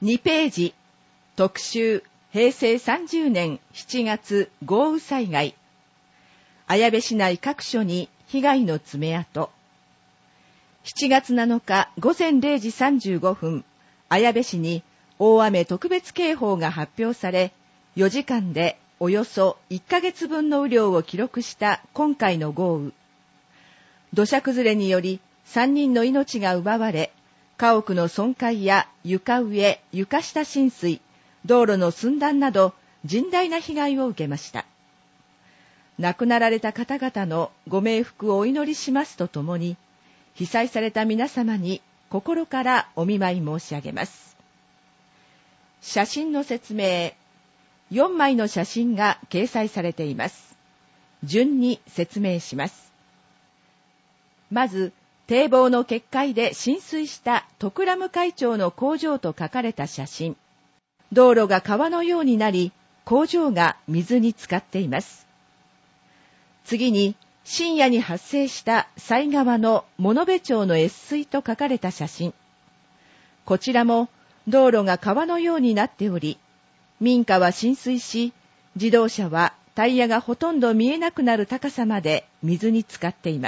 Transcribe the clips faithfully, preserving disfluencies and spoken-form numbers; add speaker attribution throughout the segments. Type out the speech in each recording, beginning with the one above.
Speaker 1: にページ、特集、へいせいさんじゅうねんしちがつ豪雨災害。綾部市内各所に被害の爪痕。しちがつなのかごぜんれいじさんじゅうごふん、綾部市に大雨特別警報が発表され、よじかんでおよそいっかげつぶんの雨量を記録した今回の豪雨。土砂崩れによりさんにんの命が奪われ、家屋の損壊や床上、床下浸水、道路の寸断など甚大な被害を受けました。亡くなられた方々のご冥福をお祈りしますとともに、被災された皆様に心からお見舞い申し上げます。写真の説明。よんまいの写真が掲載されています。順に説明します。まず、堤防の決壊で浸水した徳良向会長の工場と書かれた写真。道路が川のようになり、工場が水に浸かっています。次に、深夜に発生した犀川の物部町の越水と書かれた写真。こちらも道路が川のようになっており、民家は浸水し、自動車はタイヤがほとんど見えなくなる高さまで水に浸かっています。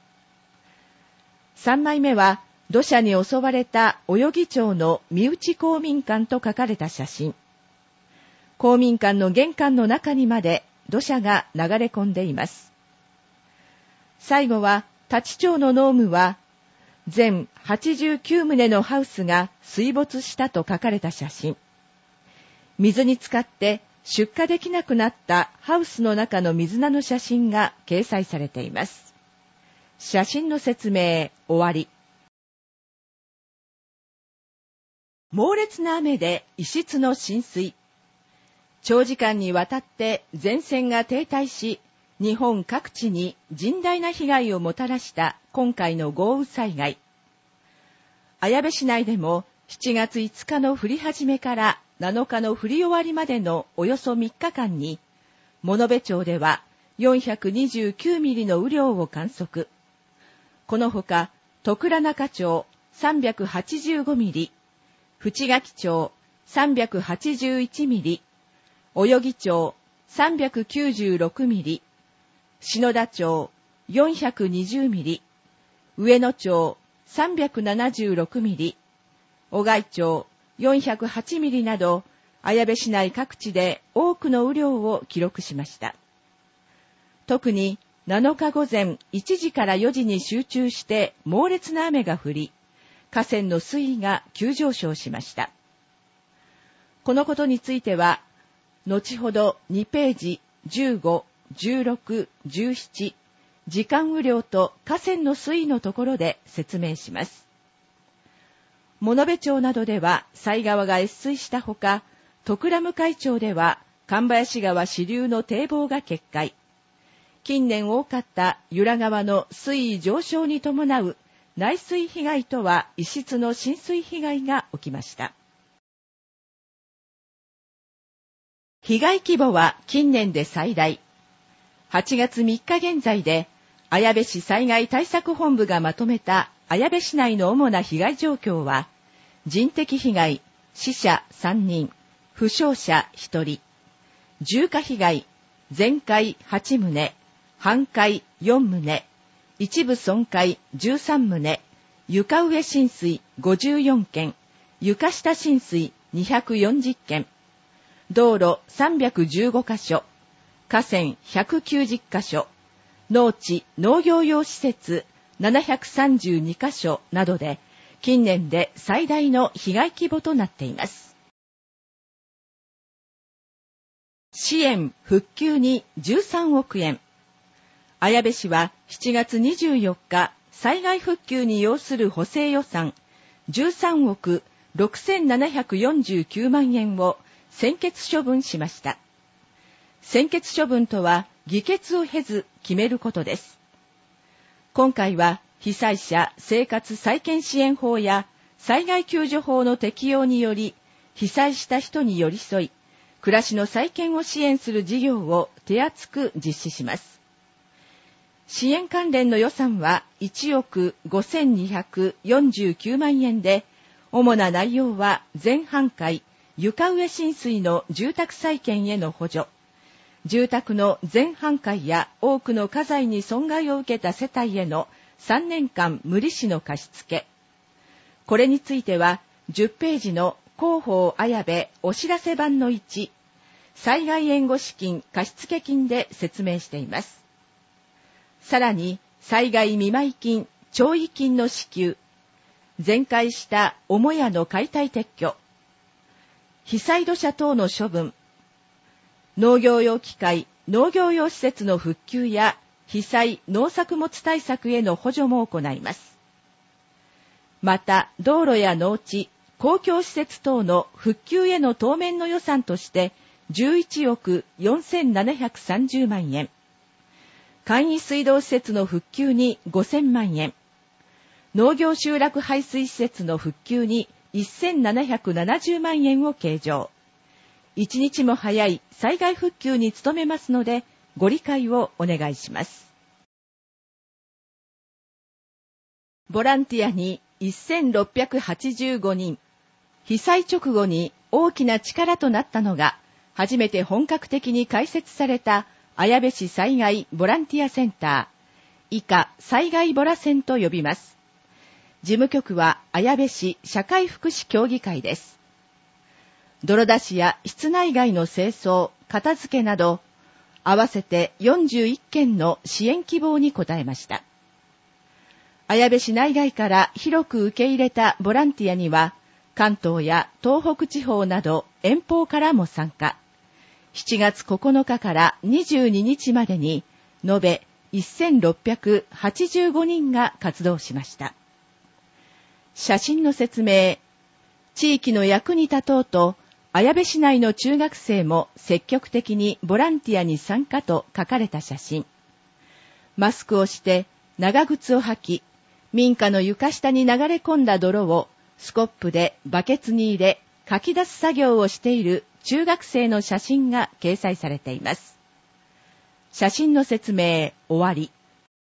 Speaker 1: さんまいめは、土砂に襲われた泳ぎ町の身内公民館と書かれた写真。公民館の玄関の中にまで土砂が流れ込んでいます。最後は、立町の農務は、全はちじゅうきゅうとうのハウスが水没したと書かれた写真。水に浸かって出荷できなくなったハウスの中の水菜の写真が掲載されています。写真の説明、終わり。猛烈な雨で異質の浸水。長時間にわたって前線が停滞し、日本各地に甚大な被害をもたらした今回の豪雨災害。綾部市内でもしちがついつかの降り始めからなのかの降り終わりまでのおよそみっかかんに、物部町ではよんひゃくにじゅうきゅうミリの雨量を観測。このほか、徳良中町さんびゃくはちじゅうごミリ、淵垣町さんびゃくはちじゅういちミリ、泳ぎ町さんびゃくきゅうじゅうろくミリ、篠田町よんひゃくにじゅうミリ、上野町さんびゃくななじゅうろくミリ、小貝町よんひゃくはちミリなど、綾部市内各地で多くの雨量を記録しました。特になのかごぜんいちじからよじに集中して猛烈な雨が降り、河川の水位が急上昇しました。このことについては、後ほどにページじゅうご、じゅうろく、じゅうなな、時間雨量と河川の水位のところで説明します。物部町などでは犀川が越水したほか、徳良向会町では神林川支流の堤防が決壊。近年多かった由良川の水位上昇に伴う内水被害とは異質の浸水被害が起きました。被害規模は近年で最大。はちがつみっか現在で、綾部市災害対策本部がまとめた綾部市内の主な被害状況は、人的被害、死者さんにん、負傷者ひとり、住家被害、全壊はちとう、半壊よんとう、一部損壊じゅうさんとう、床上浸水ごじゅうよんけん、床下浸水にひゃくよんじゅっけん、道路さんびゃくじゅうごかしょ、河川ひゃくきゅうじゅっかしょ、農地農業用施設ななひゃくさんじゅうにかしょなどで、近年で最大の被害規模となっています。支援復旧にじゅうさんおくえん。綾部市はしちがつにじゅうよっか、災害復旧に要する補正予算じゅうさんおくろくせんななひゃくよんじゅうきゅうまんえんを専決処分しました。専決処分とは議決を経ず決めることです。今回は被災者生活再建支援法や災害救助法の適用により、被災した人に寄り添い、暮らしの再建を支援する事業を手厚く実施します。支援関連の予算はいちおくごせんにひゃくよんじゅうきゅうまんえんで、 主な内容は全半壊、床上浸水の住宅再建への補助、住宅の全半壊や多くの家財に損害を受けた世帯へのさんねんかん無利子の貸付。これについてはじゅっページの広報綾部お知らせ版のいち、災害援護資金貸付金で説明しています。さらに災害見舞金、弔慰金の支給、全壊した母屋の解体撤去、被災土砂等の処分、農業用機械、農業用施設の復旧や被災農作物対策への補助も行います。また、道路や農地、公共施設等の復旧への当面の予算としてじゅういちおくよんせんななひゃくさんじゅうまんえん、簡易水道施設の復旧にごせんまんえん、農業集落排水施設の復旧にせんななひゃくななじゅうまんえんを計上。一日も早い災害復旧に努めますので、ご理解をお願いします。ボランティアにせんろっぴゃくはちじゅうごにん。被災直後に大きな力となったのが、初めて本格的に開設された綾部市災害ボランティアセンター、以下災害ボラセンと呼びます。事務局は綾部市社会福祉協議会です。泥出しや室内外の清掃、片付けなど、合わせてよんじゅういっけんの支援希望に応えました。綾部市内外から広く受け入れたボランティアには、関東や東北地方など遠方からも参加。しちがつここのかからにじゅうににちまでに、延べせんろっぴゃくはちじゅうごにんが活動しました。写真の説明。地域の役に立とうと、綾部市内の中学生も積極的にボランティアに参加と書かれた写真。マスクをして長靴を履き、民家の床下に流れ込んだ泥をスコップでバケツに入れ、かき出す作業をしている中学生の写真が掲載されています。写真の説明終わり。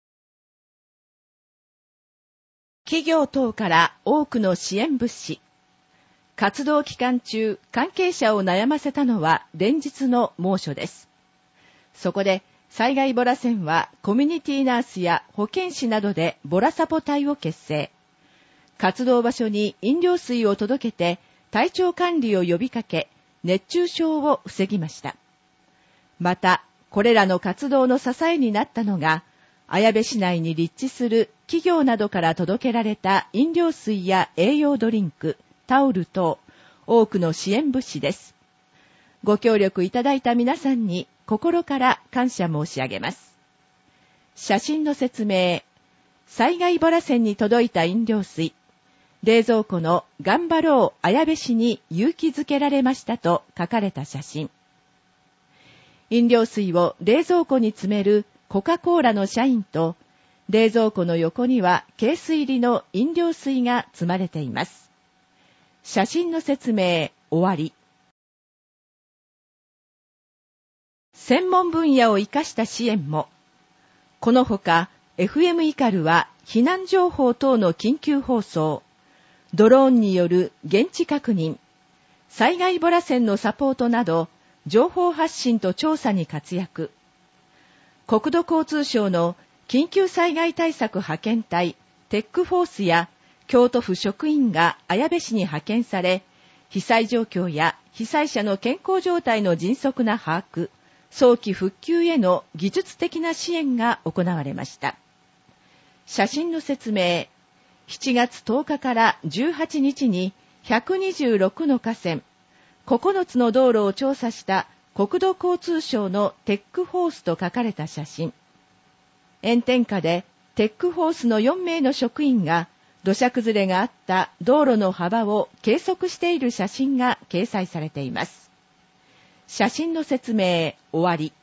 Speaker 1: 企業等から多くの支援物資。活動期間中、関係者を悩ませたのは連日の猛暑です。そこで、災害ボラセンはコミュニティナースや保健師などでボラサポ隊を結成。活動場所に飲料水を届けて体調管理を呼びかけ、熱中症を防ぎました。また、これらの活動の支えになったのが、綾部市内に立地する企業などから届けられた飲料水や栄養ドリンク、タオル等、多くの支援物資です。ご協力いただいた皆さんに心から感謝申し上げます。写真の説明。災害ボラ線に届いた飲料水。冷蔵庫の頑張ろう綾部市に勇気づけられましたと書かれた写真。飲料水を冷蔵庫に詰めるコカ・コーラの社員と、冷蔵庫の横にはケース入りの飲料水が積まれています。写真の説明終わり。専門分野を生かした支援も。このほか エフエム イカルは避難情報等の緊急放送、ドローンによる現地確認、災害ボラ線のサポートなど情報発信と調査に活躍。国土交通省の緊急災害対策派遣隊テックフォースや京都府職員が綾部市に派遣され、被災状況や被災者の健康状態の迅速な把握、早期復旧への技術的な支援が行われました。写真の説明。しちがつとおかからじゅうはちにちにひゃくにじゅうろくの河川、ここのつの道路を調査した国土交通省のテックフォースと書かれた写真。炎天下でテックフォースのよんめいの職員が土砂崩れがあった道路の幅を計測している写真が掲載されています。写真の説明終わり。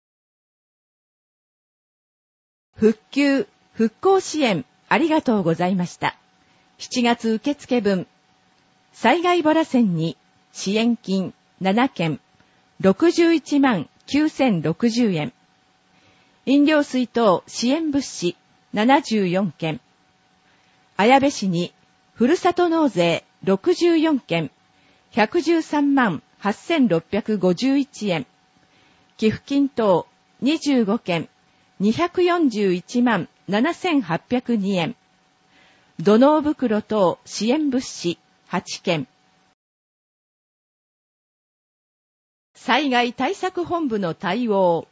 Speaker 1: 復旧・復興支援ありがとうございました。しちがつ受付分。災害ボラ線に支援金ななけん、ろくじゅういちまんきゅうせんろくじゅうえん。飲料水等支援物資ななじゅうよんけん。綾部市にふるさと納税ろくじゅうよんけん、ひゃくじゅうさんまんはっせんろっぴゃくごじゅういちえん。寄付金等にじゅうごけん、にひゃくよんじゅういちまんななせんはっぴゃくにえん。土のう袋等支援物資はちけん。災害対策本部の対応。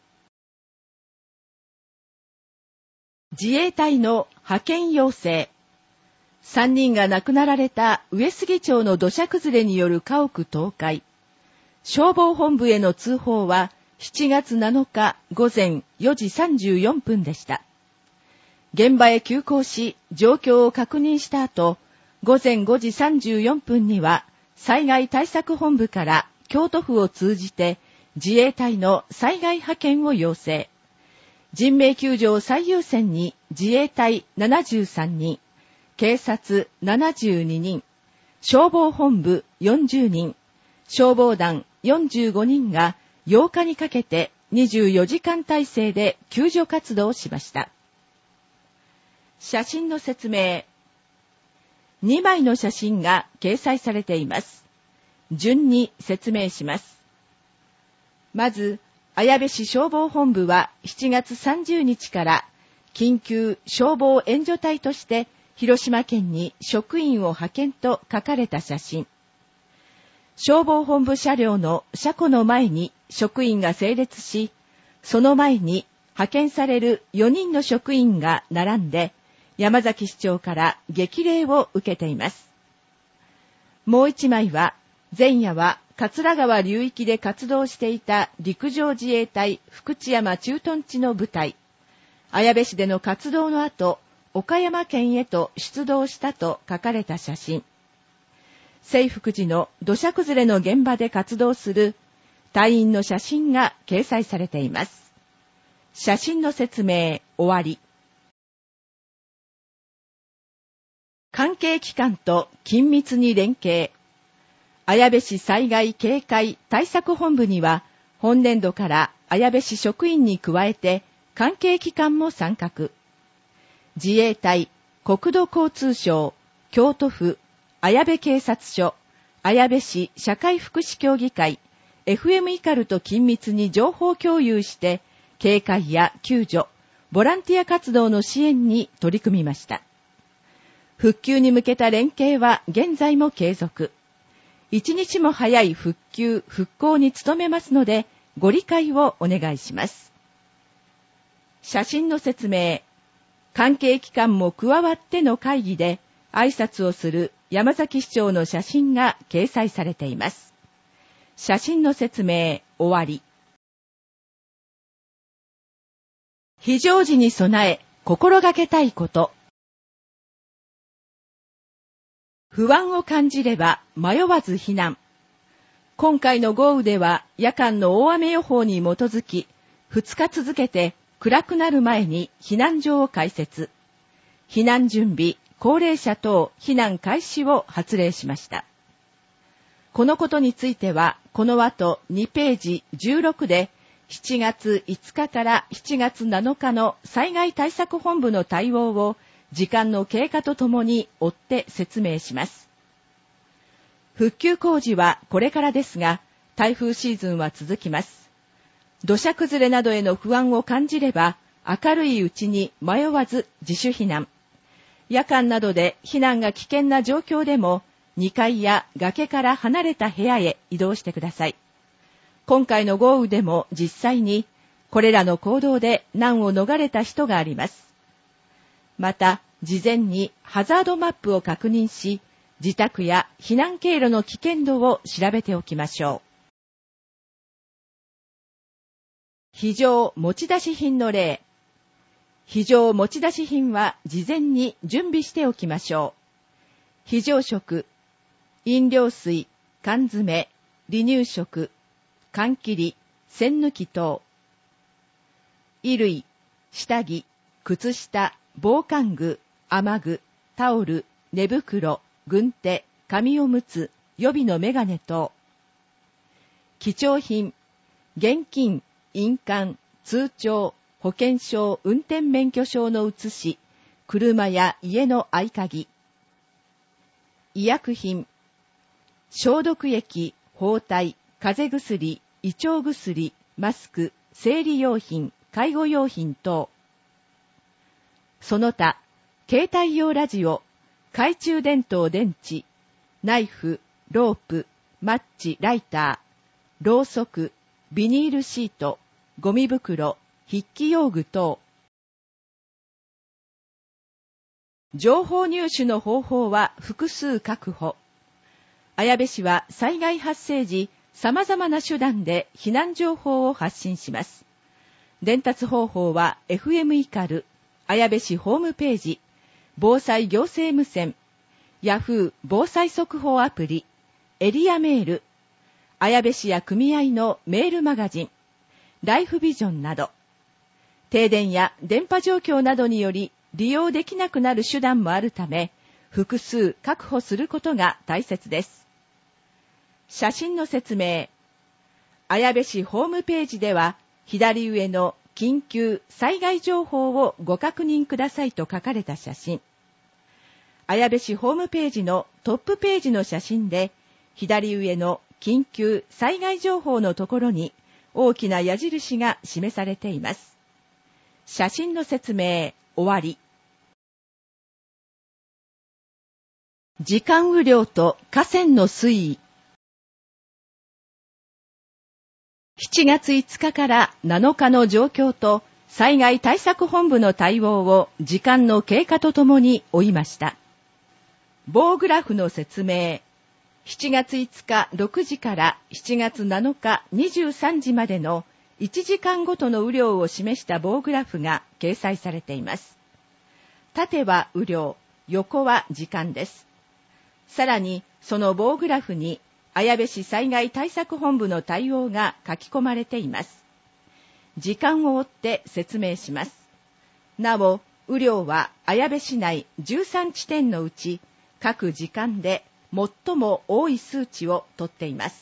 Speaker 1: 自衛隊の派遣要請。さんにんが亡くなられた上杉町の土砂崩れによる家屋倒壊。消防本部への通報はしちがつなのかごぜんよじさんじゅうよんぷんでした。現場へ急行し、状況を確認した後、ごぜんごじさんじゅうよんぷんには災害対策本部から京都府を通じて自衛隊の災害派遣を要請。人命救助を最優先に自衛隊ななじゅうさんにん、警察ななじゅうににん、消防本部よんじゅうにん、消防団よんじゅうごにんがようかにかけてにじゅうよじかん体制で救助活動をしました。写真の説明。にまいの写真が掲載されています。順に説明します。まず、綾部市消防本部はしちがつさんじゅうにちから緊急消防援助隊として広島県に職員を派遣と書かれた写真。消防本部車両の車庫の前に職員が整列し、その前に派遣されるよにんの職員が並んで山崎市長から激励を受けています。もう一枚は前夜は桂川流域で活動していた陸上自衛隊福知山駐屯地の部隊。綾部市での活動の後、岡山県へと出動したと書かれた写真。清福寺の土砂崩れの現場で活動する隊員の写真が掲載されています。写真の説明終わり。関係機関と緊密に連携。綾部市災害警戒対策本部には、本年度から綾部市職員に加えて、関係機関も参画。自衛隊、国土交通省、京都府、綾部警察署、綾部市社会福祉協議会、エフエム イカルと緊密に情報共有して、警戒や救助、ボランティア活動の支援に取り組みました。復旧に向けた連携は現在も継続。一日も早い復旧・復興に努めますので、ご理解をお願いします。写真の説明。関係機関も加わっての会議で、挨拶をする山崎市長の写真が掲載されています。写真の説明終わり。非常時に備え、心がけたいこと。不安を感じれば迷わず避難。今回の豪雨では夜間の大雨予報に基づき、ふつか続けて暗くなる前に避難所を開設。避難準備、高齢者等避難開始を発令しました。このことについては、この後にページじゅうろくで、しちがついつかからしちがつなのかの災害対策本部の対応を時間の経過とともに追って説明します。復旧工事はこれからですが、台風シーズンは続きます。土砂崩れなどへの不安を感じれば、明るいうちに迷わず自主避難。夜間などで避難が危険な状況でも、にかいや崖から離れた部屋へ移動してください。今回の豪雨でも実際に、これらの行動で難を逃れた人があります。また、事前にハザードマップを確認し、自宅や避難経路の危険度を調べておきましょう。非常持ち出し品の例。非常持ち出し品は事前に準備しておきましょう。非常食、飲料水、缶詰、離乳食、缶切り、栓抜き等。衣類、下着、靴下、防寒具、雨具、タオル、寝袋、軍手、紙おむつ、予備のメガネ等。貴重品、現金、印鑑、通帳、保険証、運転免許証の写し、車や家の合鍵。医薬品、 消毒液、包帯、風邪薬、胃腸薬、マスク、生理用品、介護用品等。その他、携帯用ラジオ、懐中電灯電池、ナイフ、ロープ、マッチ、ライター、ろうそく、ビニールシート、ゴミ袋、筆記用具等。情報入手の方法は複数確保。綾部市は災害発生時、様々な手段で避難情報を発信します。伝達方法は エフエム イカル、綾部市ホームページ、防災行政無線、ヤフー防災速報アプリ、エリアメール、綾部市や組合のメールマガジン、ライフビジョンなど、停電や電波状況などにより利用できなくなる手段もあるため、複数確保することが大切です。写真の説明。綾部市ホームページでは、左上の緊急災害情報をご確認くださいと書かれた写真。綾部市ホームページのトップページの写真で、左上の緊急災害情報のところに大きな矢印が示されています。写真の説明、終わり。時間雨量と河川の水位。しちがついつかからなのかの状況と災害対策本部の対応を時間の経過とともに追いました。棒グラフの説明。しちがついつかろくじからしちがつなのかにじゅうさんじまでのいちじかんごとの雨量を示した棒グラフが掲載されています。縦は雨量、横は時間です。さらに、その棒グラフに、綾部市災害対策本部の対応が書き込まれています。時間を追って説明します。なお、雨量は綾部市内じゅうさんちてんのうち、各時間で最も多い数値をとっています。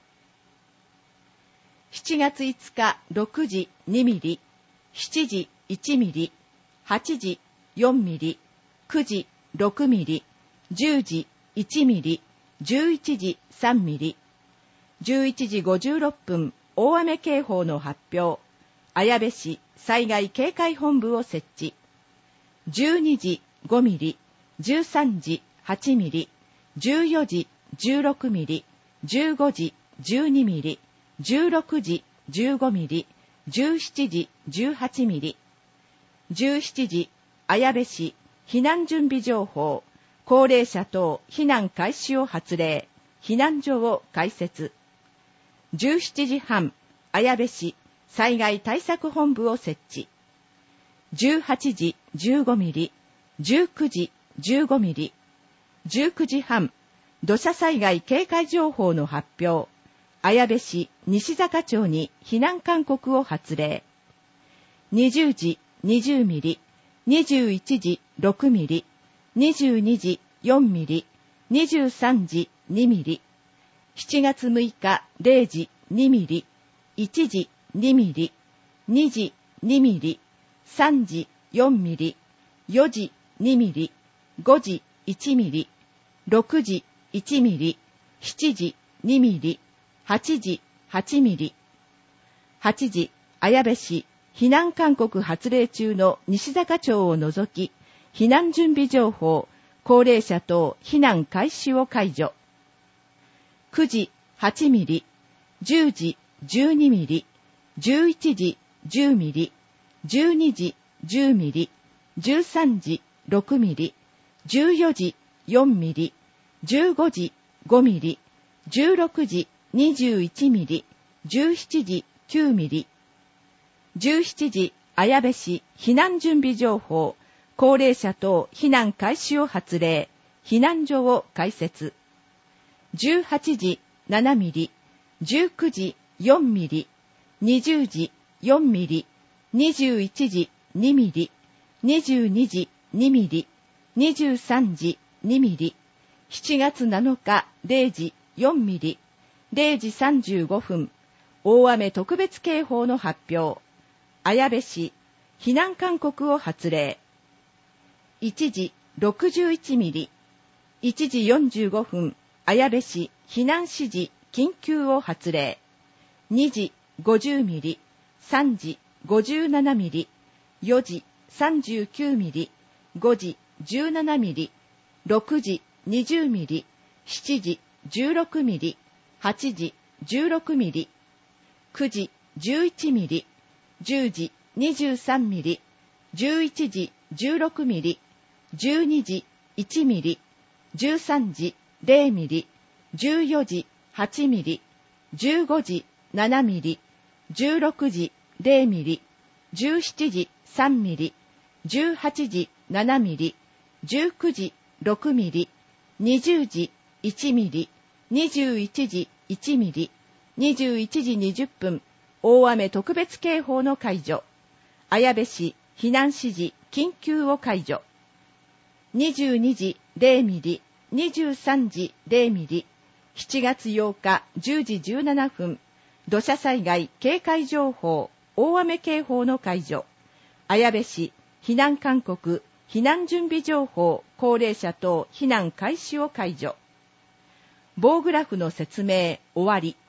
Speaker 1: しちがついつかろくじにミリ、しちじいちミリ、はちじよんミリ、くじろくミリ、じゅうじいちミリ、じゅういちじさんミリ、じゅういちじごじゅうろっぷん大雨警報の発表、綾部市災害警戒本部を設置、じゅうにじごミリ、じゅうさんじはちミリ、じゅうよじじゅうろくミリ、じゅうごじじゅうにミリ、じゅうろくじじゅうごミリ、じゅうしちじじゅうはちミリ、じゅうしちじ綾部市避難準備情報、高齢者等避難開始を発令、避難所を開設。じゅうしちじはん、綾部市災害対策本部を設置。じゅうはちじじゅうごミリ、じゅうくじじゅうごミリ、じゅうくじはん、土砂災害警戒情報の発表。綾部市西坂町に避難勧告を発令。にじゅうじにじゅうミリ、にじゅういちじろくミリ、にじゅうにじよんミリ、にじゅうさんじにミリ、しちがつむいかれいじにミリ、いちじにミリ、にじにミリ、さんじよんミリ、よじにミリ、ごじいちミリ、ろくじいちミリ、しちじにミリ、はちじはちミリ、はちじ綾部市避難勧告発令中の西坂町を除き、避難準備情報、高齢者等避難開始を解除。くじはちミリ、じゅうじじゅうにミリ、じゅういちじじゅうミリ、じゅうにじじゅうミリ、じゅうさんじろくミリ、じゅうよじよんミリ、じゅうごじごミリ、じゅうろくじにじゅういちミリ、じゅうしちじきゅうミリ、じゅうしちじ綾部市避難準備情報、高齢者等避難開始を発令、避難所を開設。じゅうはちじななミリ、じゅうくじよんミリ、にじゅうじよんミリ、にじゅういちじにミリ、にじゅうにじにミリ、にじゅうさんじにミリ、しちがつなのかれいじよんミリ、れいじさんじゅうごふん、大雨特別警報の発表。綾部市避難勧告を発令。いちじろくじゅういちミリ、いちじよんじゅうごふん、 綾部市避難指示緊急を発令。にじごじゅうミリ、さんじごじゅうななミリ、よじさんじゅうきゅうミリ、ごじじゅうななミリ、ろくじにじゅうミリ、しちじじゅうろくミリ、はちじじゅうろくミリ、くじじゅういちミリ、じゅうじにじゅうさんミリ、じゅういちじじゅうろくミリ、じゅうにじいちミリ、じゅうさんじゼロミリ、じゅうよじはちミリ、じゅうごじななミリ、じゅうろくじゼロミリ、じゅうしちじさんミリ、じゅうはちじななミリ、じゅうくじろくミリ、にじゅうじいちミリ、にじゅういちじいちミリ、にじゅういちじにじゅっぷん、大雨特別警報の解除。綾部市避難指示緊急を解除。にじゅうにじゼロミリ、にじゅうさんじゼロミリ、しちがつようかじゅうじじゅうななふん、土砂災害警戒情報、大雨警報の解除。綾部市避難勧告、避難準備情報、高齢者等避難開始を解除。棒グラフの説明終わり。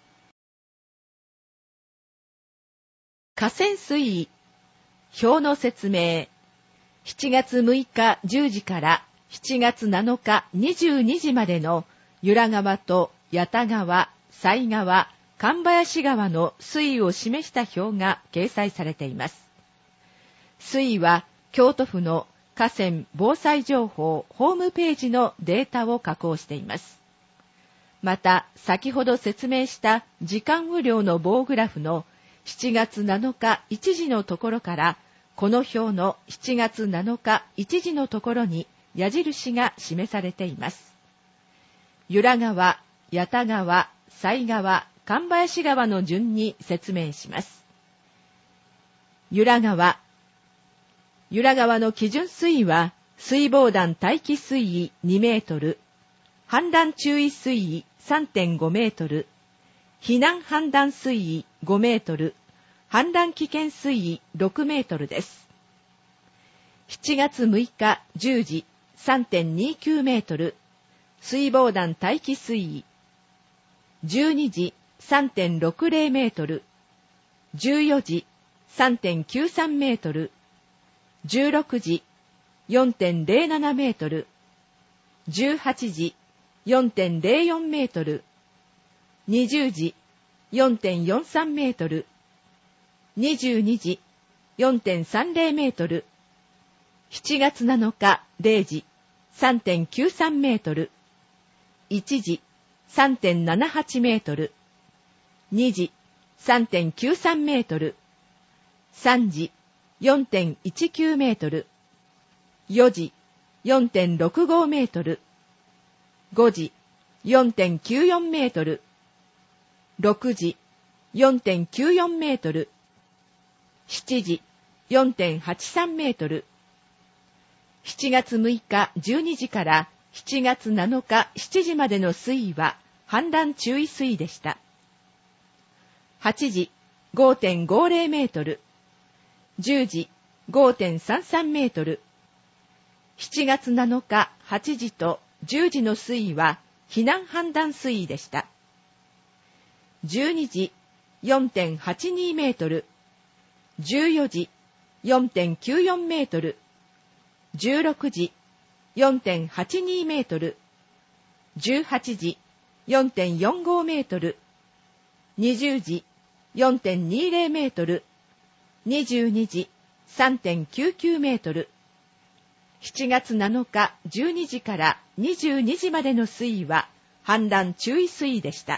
Speaker 1: 河川水位、表の説明。しちがつむいかじゅうじからしちがつなのかにじゅうにじまでの由良川と八田川、犀川、神林川の水位を示した表が掲載されています。水位は京都府の河川防災情報ホームページのデータを加工しています。また、先ほど説明した時間雨量の棒グラフのしちがつなのかいちじのところから、この表のしちがつなのかいちじのところに矢印が示されています。由良川、八田川、犀川、神林川の順に説明します。由良川。由良川の基準水位は、水防団待機水位にメートル、氾濫注意水位 さんてんごメートル、避難判断水位ごメートル、氾濫危険水位ろくメートルです。しちがつむいかじゅうじ さんてんにきゅうメートル、水防団待機水位。じゅうにじ さんてんろくゼロメートル、じゅうよじ さんてんきゅうさんメートル、じゅうろくじ よんてんゼロななメートル、じゅうはちじ よんてんゼロよんメートル、にじゅうじ よんてんよんさんメートル、にじゅうにじ よんてんさんゼロメートル、しちがつなのかれいじ さんてんきゅうさんメートル、いちじ さんてんななはちメートル、にじ さんてんきゅうさんメートル、さんじ よんてんいちきゅうメートル、よじ よんてんろくごメートル、ごじ よんてんきゅうよんメートル、ろくじ よんてんきゅうよんメートル、しちじ よんてんはちさんメートル、しちがつむいかじゅうにじからしちがつなのかしちじまでの水位は氾濫注意水位でした。はちじ ごてんごゼロメートル、じゅうじ ごてんさんさんメートル、しちがつなのかはちじとじゅうじの水位は避難判断水位でした。じゅうにじ よんてんはちにメートル、じゅうよじ よんてんきゅうよんメートル、じゅうろくじ よんてんはちにメートル、じゅうはちじ よんてんよんごメートル、にじゅうじ よんてんにゼロメートル、にじゅうにじ さんてんきゅうきゅうメートル、しちがつなのかじゅうにじからにじゅうにじまでの水位は氾濫注意水位でした。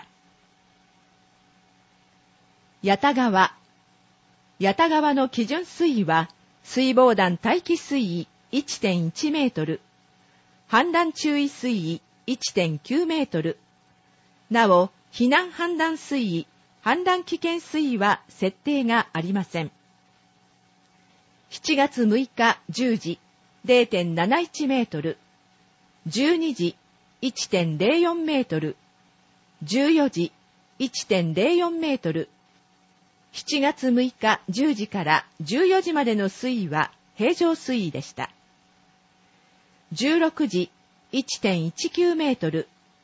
Speaker 1: 八田川。八田川の基準水位は水防団待機水位 いってんいちメートル、氾濫注意水位 いってんきゅうメートル。なお、避難判断水位、氾濫危険水位は設定がありません。しちがつむいかじゅうじ ゼロてんなないちメートル、じゅうにじ いってんゼロよんメートル、じゅうよじ いってんゼロよんメートル、しちがつむいかじゅうじからじゅうよじまでの水位は平常水位でした。じゅうろくじ いってんいちきゅうメートル、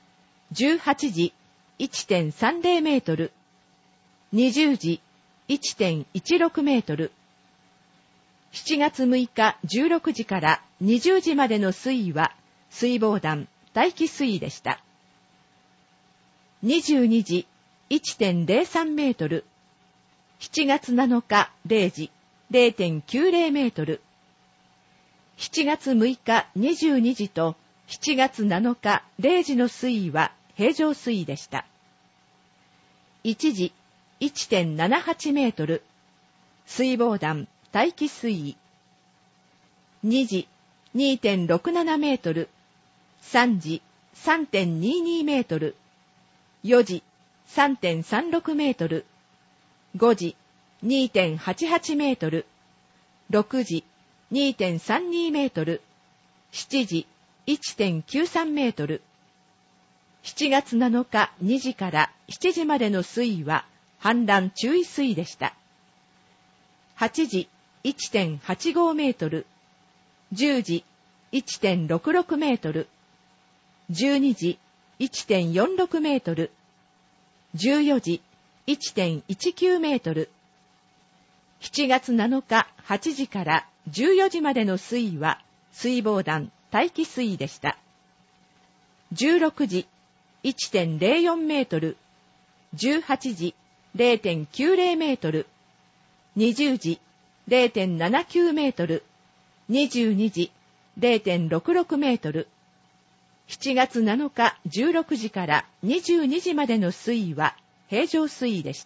Speaker 1: じゅうはちじ いってんさんぜろ メートル、にじゅうじ いってんいちろく メートル、しちがつむいかじゅうろくじからにじゅうじまでの水位は水防団待機水位でした。にじゅうにじ いってんぜろさん メートル、しちがつなのかれいじ れいてんきゅうぜろ メートル、しちがつむいかにじゅうにじとしちがつなのかれいじの水位は平常水位でした。いちじ いってんななはち メートル、水防団待機水位。にじ にてんろくなな メートル、さんじ さんてんにじゅうに メートル、よじ さんてんさんろく メートル、ごじ にてんはちはち メートル、ろくじ にてんさんに メートル、しちじ いってんきゅうさん メートル。しちがつなのかにじからしちじまでの水位は氾濫注意水位でした。はちじ いってんはちご メートル、じゅうじ いってんろくろく メートル、じゅうにじ いってんよんろく メートル、じゅうよじ いってんいちきゅう メートル。しちがつなのかはちじからじゅうよじまでの水位は水防団待機水位でした。じゅうろくじ いってんぜろよん メートル、じゅうはちじ れいてんきゅうぜろ メートル、にじゅうじ れいてんななきゅう メートル、にじゅうにじ れいてんろくろく メートル。しちがつなのかじゅうろくじからにじゅうにじまでの水位は平常水位でした。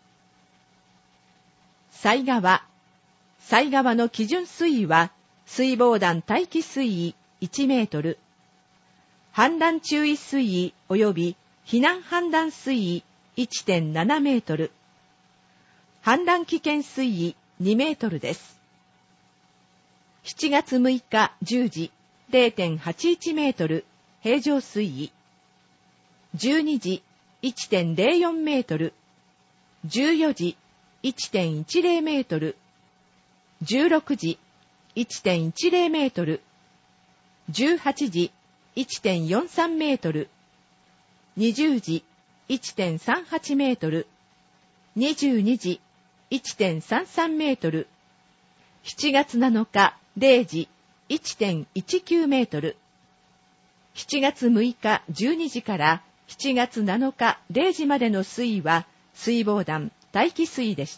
Speaker 1: 犀川。犀川の基準水位は水防団待機水位いちメートル、氾濫注意水位及び避難判断水位 いってんなな メートル、氾濫危険水位にメートルです。しちがつむいかじゅうじ れいてんはちいち メートル、平常水位。じゅうにじ いってんぜろよん メートル、じゅうよじ いってんいちぜろ メートル、じゅうろくじ いってんいちぜろ メートル、じゅうはちじ いってんよんさん メートル、にじゅうじ いってんさんはち メートル、にじゅうにじ いってんさんさん メートル、しちがつなのかれいじ いってんいちきゅう メートル、しちがつむいかじゅうにじからしちがつなのかれいじまでの水位は水防団待機水位でした。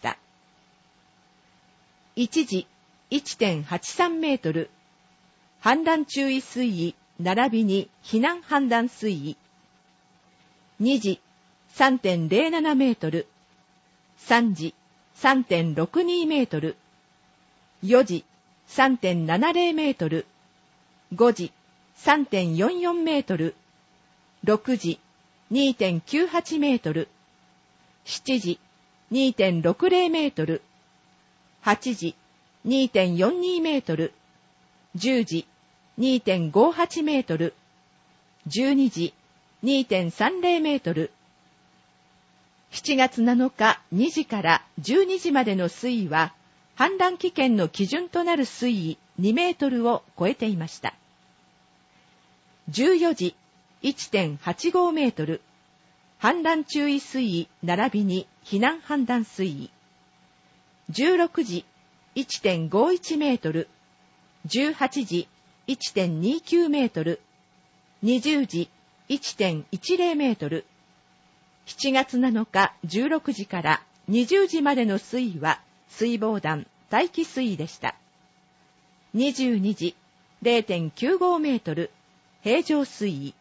Speaker 1: いちじ いってんはちさん メートル、氾濫注意水位並びに避難判断水位。にじ さんてんぜろなな メートル、さんじ さんてんろくに メートル、よじ さんてんななぜろ メートル、ごじ さんてんよんよん メートル、ろくじ にてんきゅうはち メートル、しちじ にてんろくぜろ メートル、はちじ にてんよんに メートル、じゅうじ にてんごはち メートル、じゅうにじ にてんさんぜろ メートル。しちがつなのかにじからじゅうにじまでの水位は氾濫危険の基準となる水位にメートルを超えていました。じゅうよじ いってんはちご メートル、氾濫注意水位並びに避難判断水位。じゅうろくじ いってんごいち メートル、じゅうはちじ いってんにきゅう メートル、にじゅうじ いってんいちぜろ メートル。しちがつなのかじゅうろくじからにじゅうじまでの水位は水防団待機水位でした。にじゅうにじ れいてんきゅうご メートル、平常水位。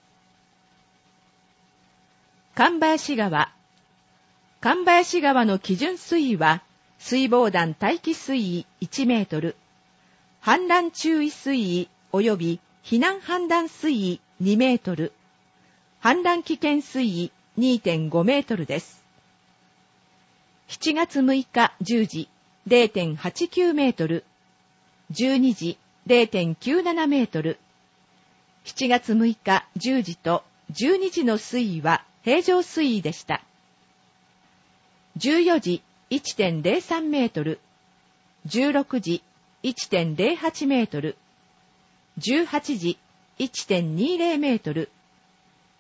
Speaker 1: 神林川。神林川の基準水位は水防団待機水位いちメートル、氾濫注意水位及び避難判断水位にメートル、氾濫危険水位 にてんご メートルです。しちがつむいかじゅうじ れいてんはちきゅう メートル、じゅうにじ れいてんきゅうなな メートル、しちがつむいかじゅうじとじゅうにじの水位は平常水位でした。じゅうよじ いってんぜろさん メートル、じゅうろくじ いってんぜろはち メートル、じゅうはちじ いってんにじゅう メートル、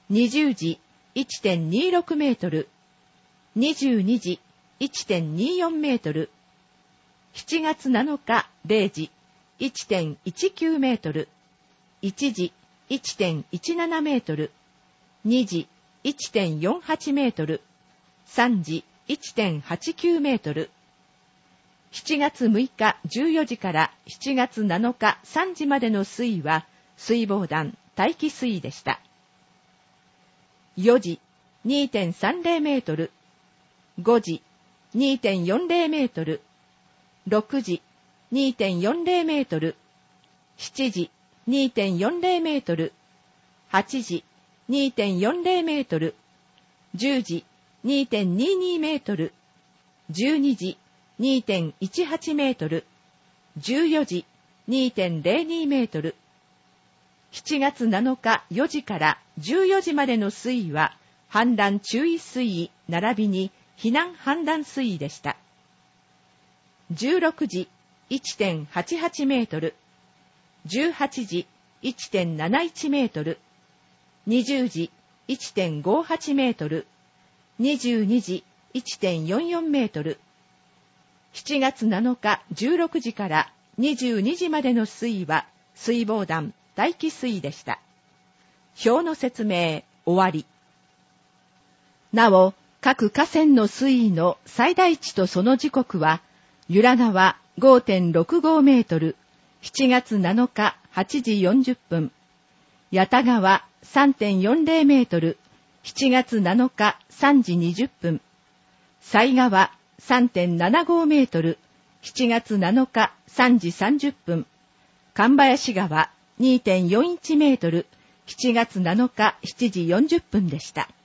Speaker 1: にじゅうじ いってんにろく メートル、にじゅうにじ いってんによん メートル、しちがつなのかれいじ いってんいちきゅう メートル、いちじ いってんいちなな メートル、にじ いってんよんはち メートル、さんじ いってんはちきゅう メートル。しちがつむいかじゅうよじからしちがつなのかさんじまでの水位は水防弾待機水位でした。よじ にてんさんぜろ メートル、ごじ にてんよんぜろ メートル、ろくじ にてんよんぜろ メートル、しちじ にてんよんぜろ メートル、はちじ にてんよんぜろ メートル、じゅうじ にてんにに メートル、じゅうにじ にてんいちはち メートル、じゅうよじ にてんぜろに メートル。しちがつなのかよじからじゅうよじまでの水位は氾濫注意水位並びに避難氾濫水位でした。じゅうろくじ いってんはちはち メートル、じゅうはちじ いってんなないち メートル、にじゅうじ いってんごはち メートル、にじゅうにじ いってんよんよん メートル。しちがつなのかじゅうろくじからにじゅうにじまでの水位は水防弾待機水位でした。表の説明終わり。なお、各河川の水位の最大値とその時刻は、由良川 ごてんろくご メートル、しちがつなのかはちじよんじゅっぷん、八田川 さんてんよんぜろ メートル、しちがつなのかさんじにじゅっぷん、犀川 さんてんななご メートル、しちがつなのかさんじさんじゅっぷん、神林川 にてんよんいち メートル、しちがつなのかしちじよんじゅっぷんでした。